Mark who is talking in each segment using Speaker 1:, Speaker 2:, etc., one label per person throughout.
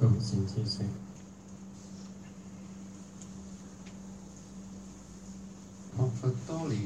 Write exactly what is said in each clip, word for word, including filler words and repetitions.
Speaker 1: 向善知識。學佛多年，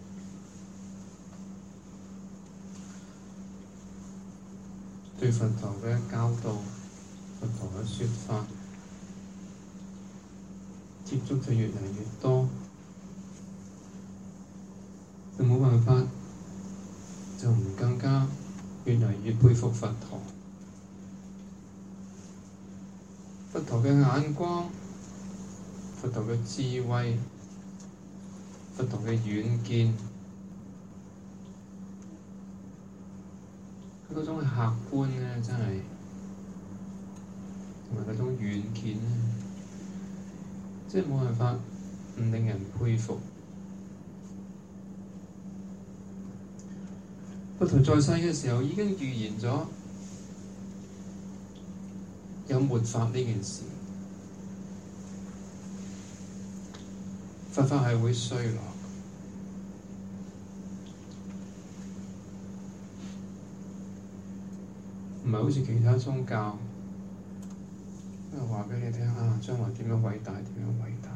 Speaker 1: 對佛陀嘅教導、佛陀嘅說法接觸就越嚟越多，就冇辦法，就唔更加越嚟越佩服佛陀。佛陀嘅眼光，佛陀嘅智慧，佛陀嘅遠見，佢嗰種客觀咧，真係同埋嗰種遠見咧，即係冇辦法唔令人佩服。佛陀在世嘅時候已經預言咗有末法呢件事，佛法係會衰落，唔係好似其他宗教，因為話畀你聽啊，將來點樣偉大，點樣偉大。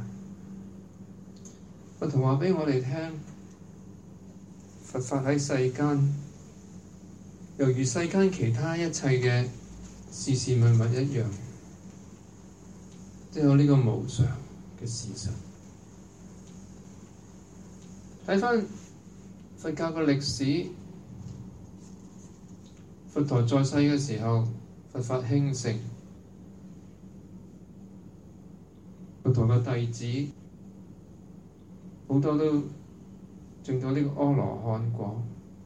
Speaker 1: 佛陀話畀我哋聽，佛法喺世間，猶如世間其他一切嘅事事物物一樣，即係有呢個無常嘅事實。睇返佛教嘅歷史，佛陀在世嘅時候，佛法興盛，佛陀嘅弟子好多都證到呢個阿羅漢果。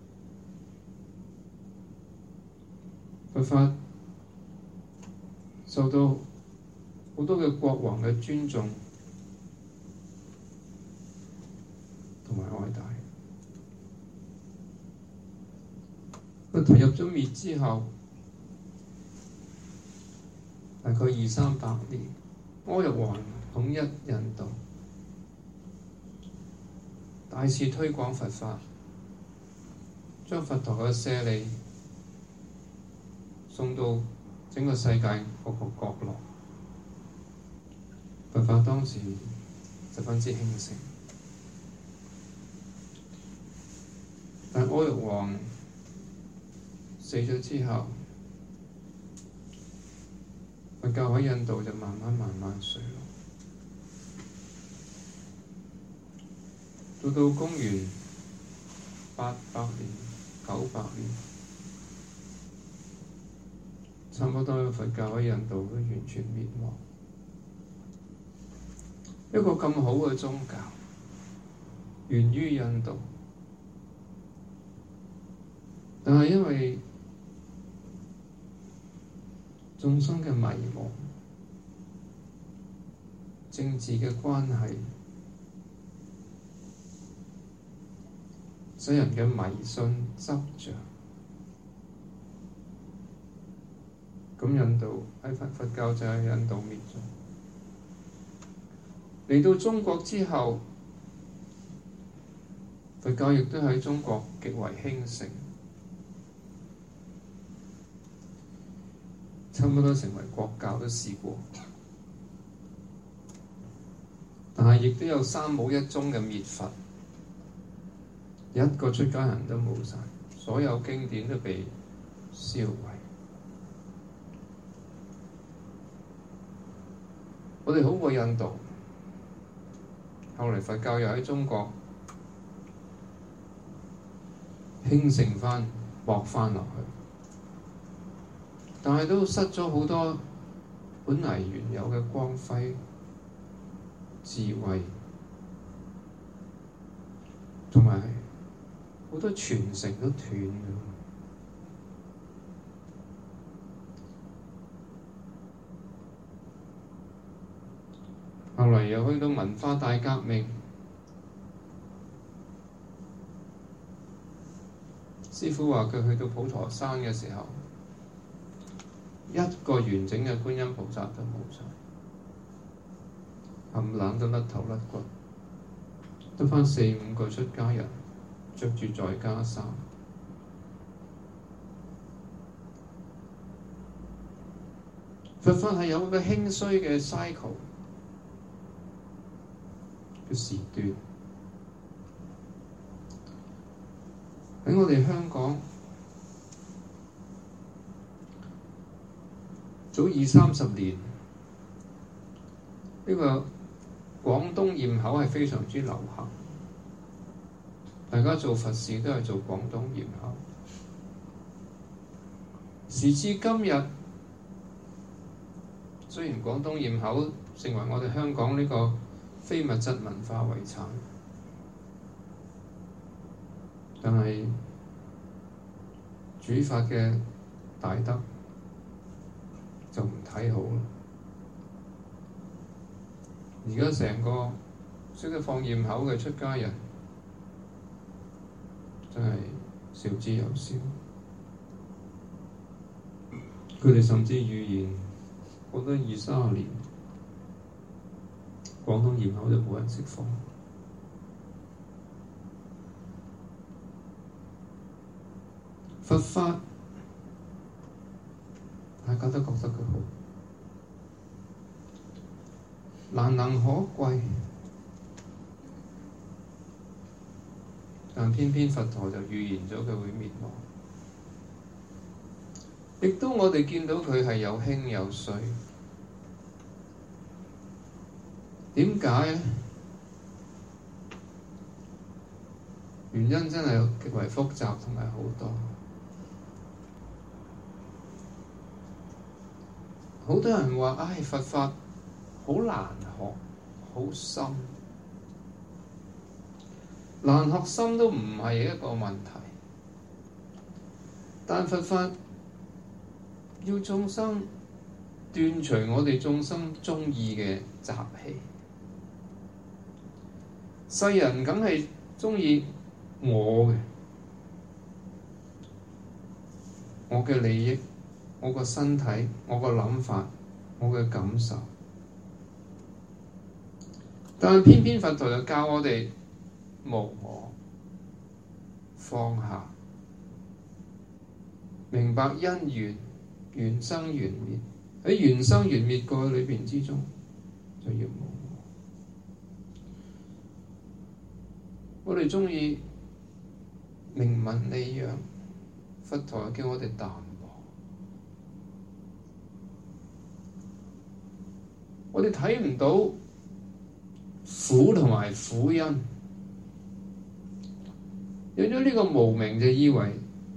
Speaker 1: 佛法受到好多嘅國王嘅尊重同埋愛戴。佛陀入咗滅之後，大概二三百年，阿育王統一印度，大肆推廣佛法，將佛陀嘅舍利送到整個世界各個角落，佛法當時十分之興盛。但阿育王死咗之後，佛教喺印度就慢慢慢慢衰落。到到公元八百年、九百年，差唔多佛教喺印度都完全滅亡。一個咁好嘅宗教，源於印度，但係因為眾生嘅迷惘、政治嘅關係，使人嘅迷信執着，咁印度喺佛佛教就喺印度滅咗。嚟到中國之後，佛教亦都喺中國極為興盛，差唔多成為國教都試過。但係亦都有三武一宗嘅滅佛，一個出家人都冇晒，所有經典都被燒毀。我哋好過印度，後嚟佛教又喺中國興盛返、搏返落去，但係都失咗好多本嚟原有嘅光輝、智慧，同埋好多傳承都斷咗。後嚟又去到文化大革命，師父話佢去到普陀山嘅時候，一個完整嘅觀音菩薩都冇晒，冚冷都甩頭甩骨，得返四五個出家人着住在家衫。 佛法係有個興衰嘅 cycle 嘅時段。喺我哋香港，早二三十年，呢個廣東焰口係非常之流行，大家做佛事都係做廣東焰口。時至今日，雖然廣東焰口成為我哋香港呢個非物質文化遺產，但係主法嘅大德就唔睇好啦。而家成個識得放焰口嘅出家人，真係少之又少。佢哋甚至預言，過多二三十年，廣東焰口就冇人識放。佛法，大家都覺得佢好難能可貴，但偏偏佛陀就預言咗佢會滅亡。亦都我哋見到佢係有興有衰，點解？原因真係極為複雜同埋好多。好多人話：唉，佛法好難學，好深。難學深都唔係一個問題，但佛法要眾生斷除我哋眾生鍾意嘅習氣。世人梗係鍾意我嘅，我嘅利益，我個身體，我個諗法，我嘅感受。但係偏偏佛陀就教我哋無我，放下，明白因緣。緣生緣滅，喺緣生緣滅過去裏邊之中，就要無我。我哋鍾意名聞利養，佛陀叫我哋淡忘。我哋睇唔到苦同埋苦因，有咗呢個無明就以為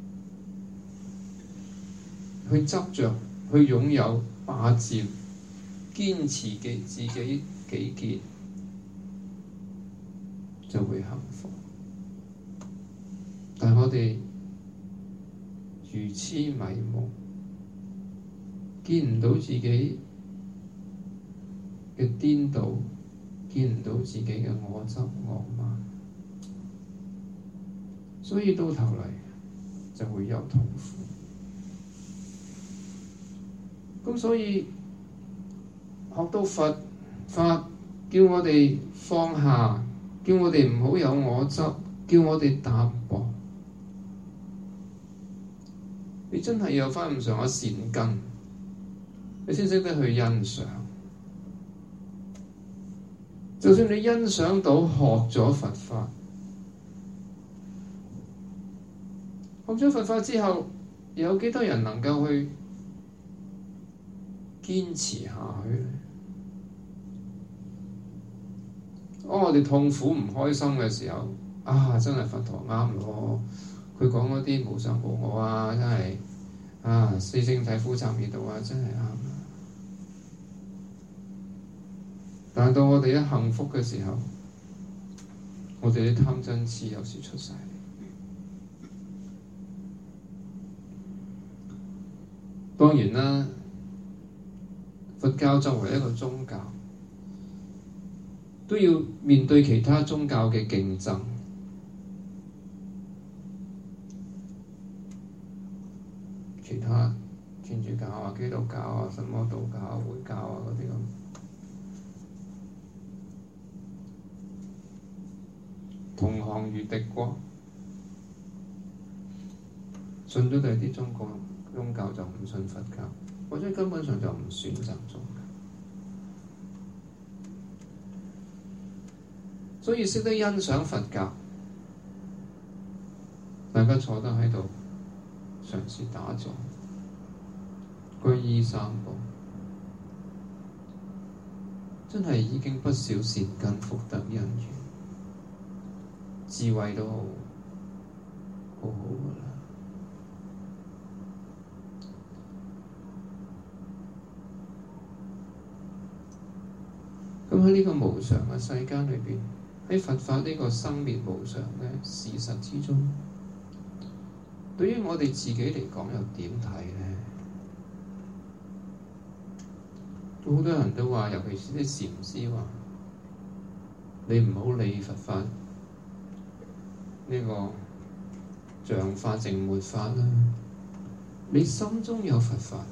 Speaker 1: 去執着、去擁有、霸佔、堅持嘅自己己見，就會幸福。但我哋愚痴迷蒙，見唔到自己嘅顛倒，見唔到自己嘅我執我慢，所以到頭嚟就會有痛苦。咁所以學到佛法，叫我哋放下，叫我哋唔好有我執，叫我哋淡薄。你真係有返咁上下善根，你先識得去欣賞。就算你欣賞到學咗佛法，學咗佛法之後，有幾多人能夠去堅持下去咧？當我哋痛苦唔開心嘅時候，啊，真係佛陀啱咯！佢講嗰啲無常無我啊，真係啊，四聖諦苦集滅道啊，真係啱。但係到我哋一幸福嘅時候，我哋啲貪嗔癡有時出晒嚟。當然啦。佛教作為一個宗教，都要面對其他宗教嘅競爭。其他天主教啊、基督教啊、什麼道教啊、回教啊嗰啲咁，同行如敵國，信咗第啲宗教宗教就唔信佛教。 或者根本上就唔選擇做。所以識得欣賞佛教，大家坐得喺度嘗試打坐，皈依三寶，真係已經不少善根福德因緣，智慧都好好好㗎喇。咁喺呢個無常嘅世間裏邊，喺佛法呢個生滅無常嘅事實之中，對於我哋自己嚟講又點睇呢？好多人都話，尤其是啲禪師話：你唔好理佛法呢、這個像法淨末法啦，你心中有佛法，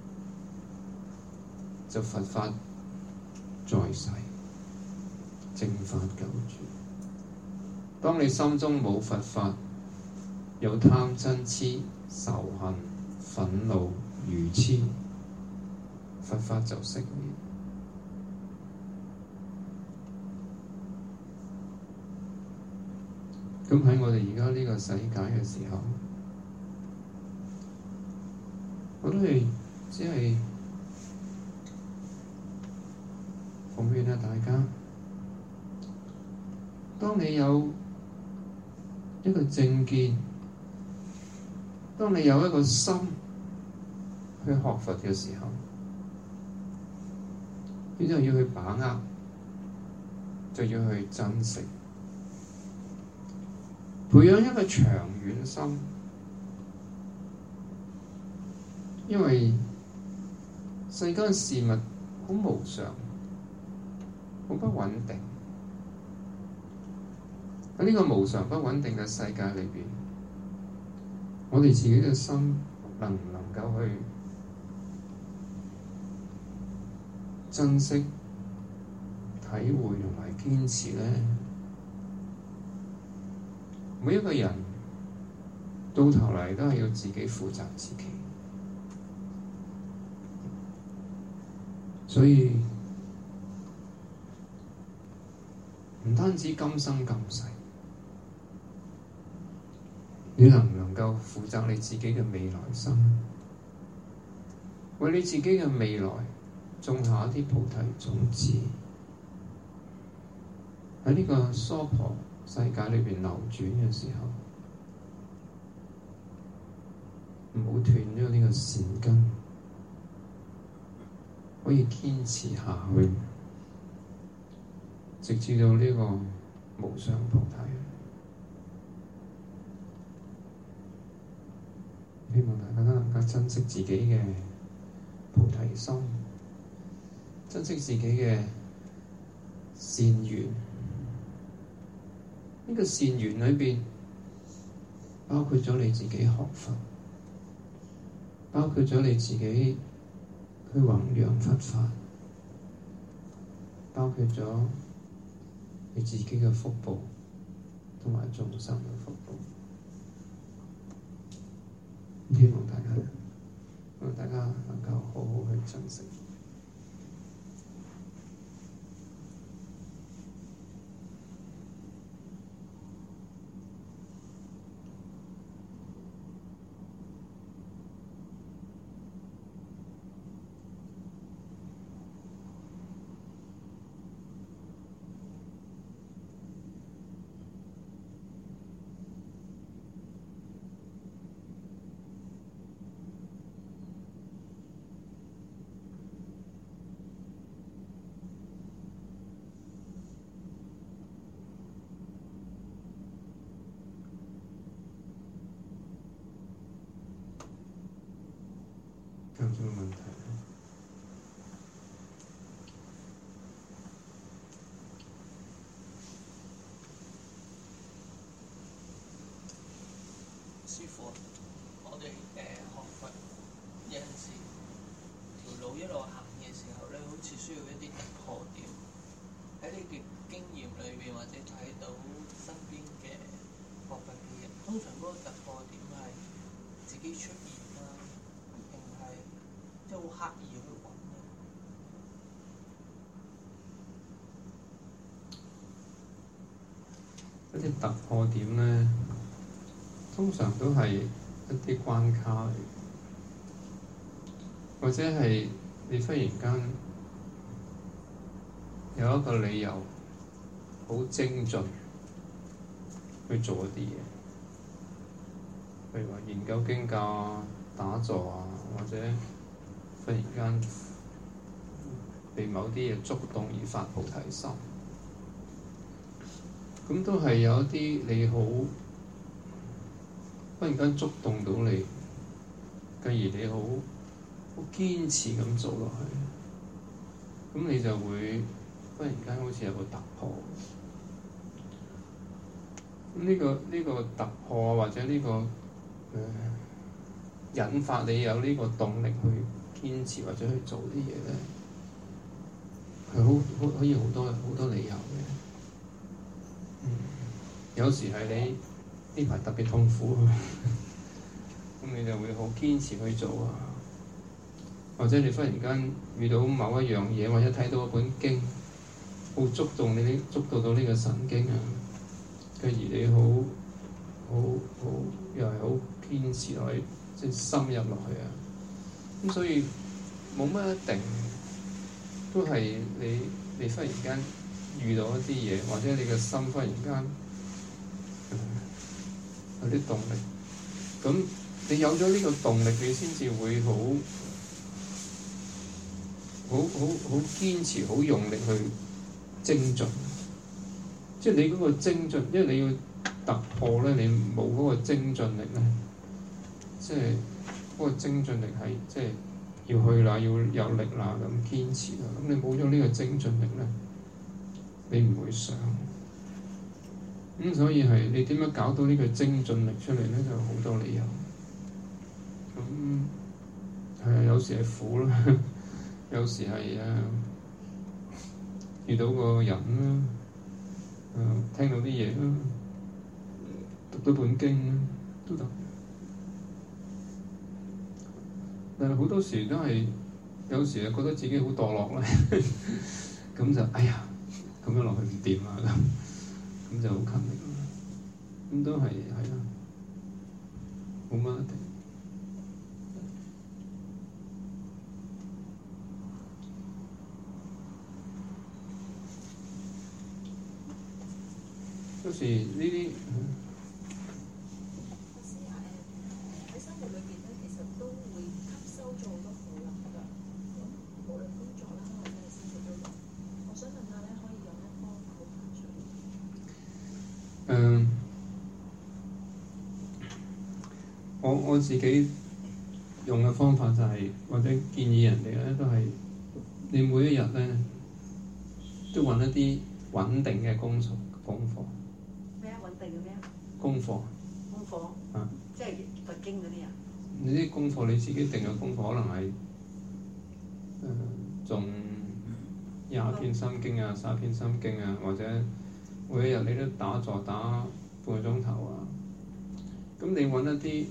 Speaker 1: 就佛法在世，正法久住。當你心中冇佛法，有貪嗔痴、仇恨、憤怒、愚痴，佛法就熄滅。咁喺我哋而家呢個世界嘅時候，我都係只係奉勸下大家，當你有一個正見，當你有一個心去學佛嘅時候，你就要去把握，就要去珍惜，培養一個長遠心，因為世間事物好無常，好不穩定。喺呢個無常不穩定嘅世界裏邊，我哋自己嘅心能唔能夠去珍惜、體會同埋堅持呢？每一個人到頭嚟都係要自己負責自己，所以唔單止今生今世，你能唔能夠負責你自己嘅未來生，為你自己嘅未來種下一啲菩提種子，喺呢個娑婆世界裏邊流轉嘅時候，唔好斷咗呢個善根，可以堅持下去，直至到呢個無上菩提。希望大家都能夠珍惜自己嘅菩提心，珍惜自己嘅善緣。呢個善緣裏邊包括咗你自己學佛，包括咗你自己去弘揚佛法，包括咗你自己嘅福報同埋眾生嘅福報。希望大家，希望大家能夠好好去珍惜。有什麼問題？
Speaker 2: 師父，我哋誒、呃、學佛有陣時條路一路行嘅時候咧，好似需要一啲突破點。喺你嘅經驗裏邊，或者睇到身邊嘅學佛嘅人，通常嗰個突破點係自己出現啦，定係即係好刻意去揾咧？
Speaker 1: 一啲突破點咧，通常都係一啲關卡嚟，或者係你忽然間有一個理由好精進去做一啲嘢，譬如話研究經教啊、打坐啊，或者忽然間被某啲嘢觸動而發菩提心，咁都係有一啲你好忽然間觸動到你，繼而你好好堅持咁做落去，咁你就會忽然間好似有個突破。咁呢個呢個突破或者呢個誒引發你有呢個動力去堅持或者去做啲嘢咧，係好好可以好多好多理由嘅。嗯，有時係你呢排特別痛苦，咁你就會好堅持去做啊。或者你忽然間遇到某一樣嘢，或者睇到一本經，好觸動你呢，觸動到呢個神經啊，繼而你好好好又係好堅持落去，即係深入落去啊。咁所以冇乜一定，都係你你忽然間遇到一啲嘢，或者你嘅心忽然間、嗯、有啲動力，咁你有咗呢個動力，你先至會好好好好堅持、好用力去精進。即係你嗰個精進，因為你要突破咧，你冇嗰個精進力咧，即係嗰個精進力係即係要去啦，要有力啦，咁堅持啦。咁你冇咗呢個精進力咧，你唔會上。咁所以係你點樣搞到呢個精進力出嚟咧？就好多理由。咁係啊，有時係苦啦，有時係啊遇到個人啦。誒、嗯、聽到啲嘢啦，讀到本經啦，都得。但係好多時都係，有時係覺得自己好墮落咧，咁就哎呀，咁樣落去唔掂啊咁，咁就好勤力啦。咁都係係啦，冇乜一定。有時呢啲，
Speaker 3: 我試下誒喺生活裏邊咧，其實都會吸收咗好多苦能㗎。咁無論工作啦，或者係生活都有。我想問下咧，可以有咩方法去排除？
Speaker 1: 誒，我我自己用嘅方法就係、是，或者建議人哋咧，都係你每一日咧都揾一啲穩定嘅工作功課。
Speaker 3: 咩啊？穩定嘅咩啊？
Speaker 1: 功課。
Speaker 3: 功課。
Speaker 1: 啊。
Speaker 3: 即係佛經嗰啲啊？
Speaker 1: 你啲功課你自己定嘅功課，可能係誒仲廿篇心經啊、三篇心經啊，或者每一日你都打坐打半個鐘頭啊。咁你揾一啲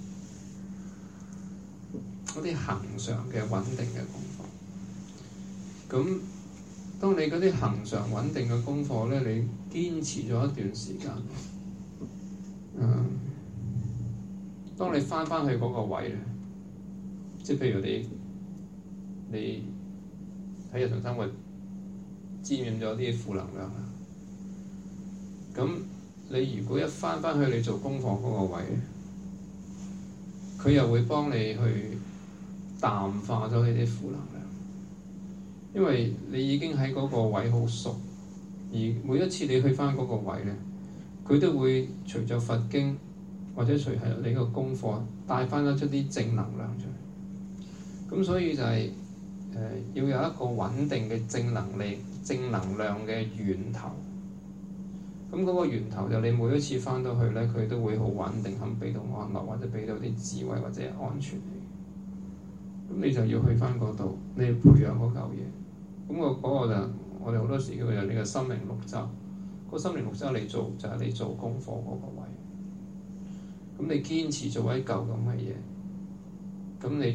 Speaker 1: 嗰啲恆常嘅穩定嘅功課。咁當你嗰啲恆常穩定嘅功課咧，你堅持咗一段時間，嗯，當你翻返去嗰個位咧，即係譬如你你喺日常生活沾染咗啲負能量啦，咁你如果一翻返去你做功課嗰個位咧，佢又會幫你去淡化咗呢啲負能量。因為你已經喺嗰個位好熟，而每一次你去翻嗰個位咧，佢都會隨著佛經或者隨係你個功課帶翻得出啲正能量出嚟。咁所以就係、是、誒、呃、要有一個穩定嘅正能力、正能量嘅源頭。咁嗰個源頭就你每一次翻到去咧，佢都會好穩定咁俾到安樂，或者俾到啲智慧或者安全你。咁你就要去翻嗰度，你要培養嗰嚿嘢。咁個嗰個就我哋好多時叫做你個心靈綠洲。個心靈綠洲你做就係、是、你做功課嗰個位。咁你堅持做一嚿咁嘅嘢，咁你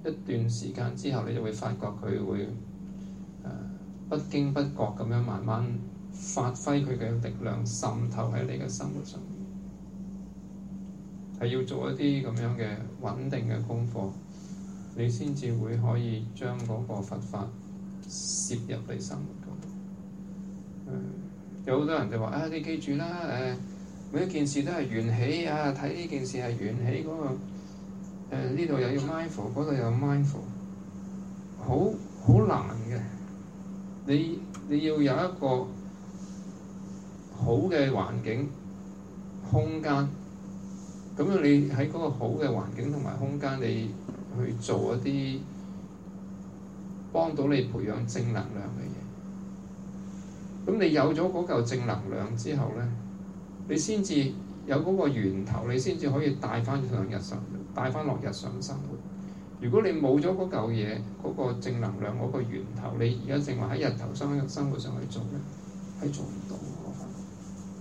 Speaker 1: 一段時間之後，你就會發覺佢會誒、呃、不經不覺咁樣慢慢發揮佢嘅力量，滲透喺你嘅生活上面。係要做一啲咁樣嘅穩定嘅功課，你先至會可以將嗰個佛法攝入你生活嗰度。呃有好多人就話啊，你記住啦，誒、呃，每一件事都係緣起啊，睇呢件事係緣起嗰、那個誒呢度又要 mindful， 嗰度又要 mindful， 好好難嘅。你你要有一個好嘅環境空間，咁樣你喺嗰個好嘅環境同埋空間，你去做一啲幫到你培養正能量嘅嘢。咁你有咗嗰嚿正能量之後咧，你先至有嗰個源頭，你先至可以帶翻上日常，帶翻落日常生活。如果你冇咗嗰嚿嘢，嗰、嗰個正能量嗰個源頭，你而家淨話喺日頭生生活上去做咧，係做唔到。我發覺。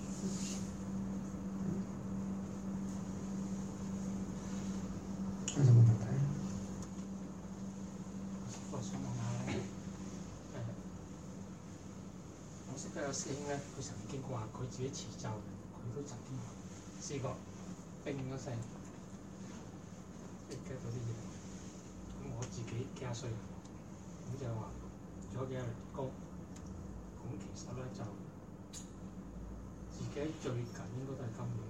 Speaker 1: 有冇問題？
Speaker 4: 我想問下咧，誒，我識得有師兄咧，佢曾經話佢自己持咒，佢都曾經試過叮一聲，即係驚到啲嘢。咁我自己幾廿歲，咁就話做咗幾日工，咁其實咧就自己最近應該都係今年，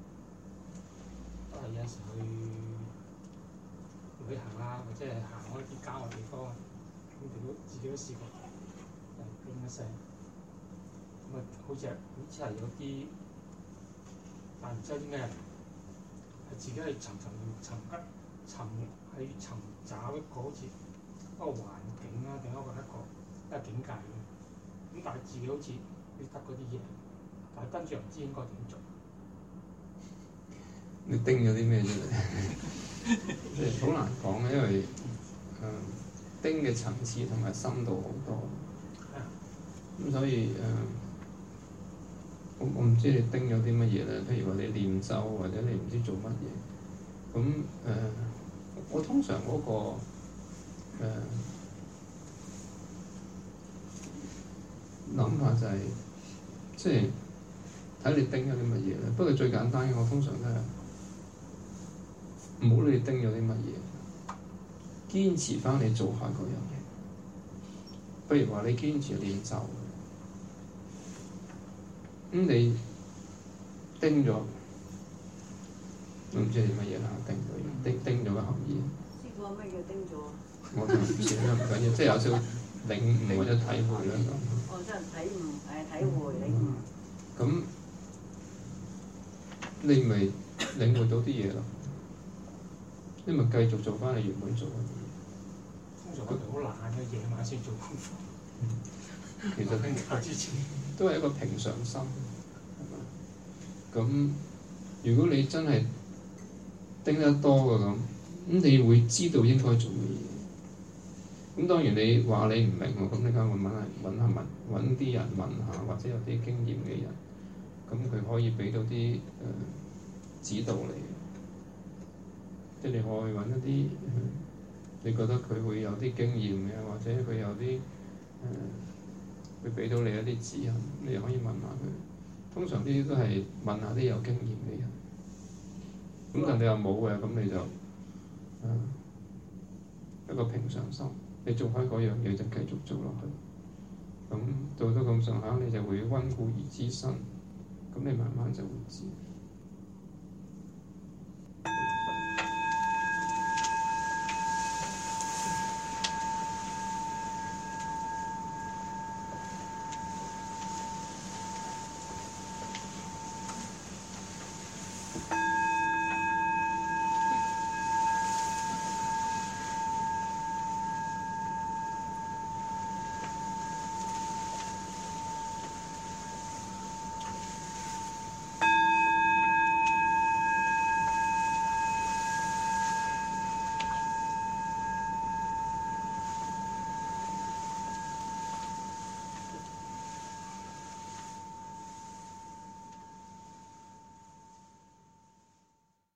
Speaker 4: 都係有時去旅行啊，或者係行開啲郊外地方啊，咁佢都自己都試過，誒叮一聲，咁啊好似係好似係有啲，但唔知係啲咩人，係自己係尋尋尋吉尋去尋找一個好似一個環境啊，定一個一個一個境界嘅，咁但係自己好似要得嗰啲嘢，但係跟住又唔知應該點做。
Speaker 1: 你叮咗啲咩出嚟？即係好難講嘅，因為誒、呃、叮嘅層次同埋深度好多，咁所以誒、呃，我我唔知你叮咗啲乜嘢咧。譬如話你念咒，或者你唔知做乜嘢，咁誒、呃，我通常嗰、那個誒諗、呃、法就係、是，即係睇你叮咗啲乜嘢咧。不過最簡單嘅，我通常都係。唔好理你叮咗啲乜嘢，堅持翻你做開嗰樣嘢。不如話你堅持練咒，咁、嗯、你叮咗，我唔知係乜嘢啦，叮咗，叮叮咗嘅含義。
Speaker 5: 師傅，咩叫叮咗？
Speaker 1: 我就唔知啦，唔緊要，即係有少少領悟或者體會啦咁。
Speaker 5: 我真係體悟，誒體會領悟。
Speaker 1: 咁你咪領會到啲嘢咯。你咪繼續做翻你原本做嘅嘢。
Speaker 4: 通常我哋好懶嘅，夜晚先做功課。
Speaker 1: 嗯、其實聽之前都係一個平常心，係咪？咁如果你真係叮得多嘅咁，咁你會知道應該做乜嘢。咁當然你話你唔明喎，咁你梗係會揾下揾下問揾啲人問下，或者有啲經驗嘅人，咁佢可以俾到啲誒、呃、指導你。即係你可以揾一啲、呃，你覺得佢會有啲經驗嘅，或者佢有啲誒，會、呃、俾到你一啲指引，你可以問下佢。通常呢啲都係問下啲有經驗嘅人。咁但你又冇嘅，咁你就誒、呃、一個平常心，你做開嗰樣嘢就繼續做落去。咁做到咁上下，你就會溫故而知新。咁你慢慢就會知。